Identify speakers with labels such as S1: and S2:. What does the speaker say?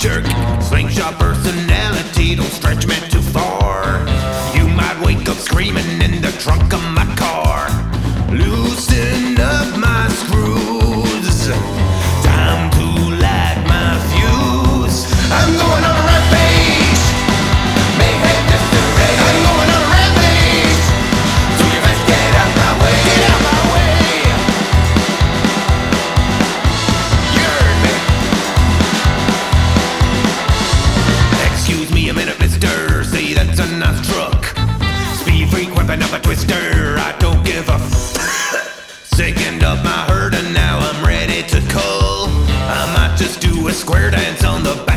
S1: jerk. Slingshot personality, don't stretch me too far. You might wake up screaming in the trunk of my car. Loosen up my screws, time to light my fuse. I'm going on a rampage, mayhem disarray. I'm going on a rampage, so you best get out my way. Get out my way. You heard me. Excuse me a minute, mister, say that's a nice truck. Speed freak whipping up a twister, I don't give a sickened up my herd and now I'm ready to cull. I might just do a square dance on the back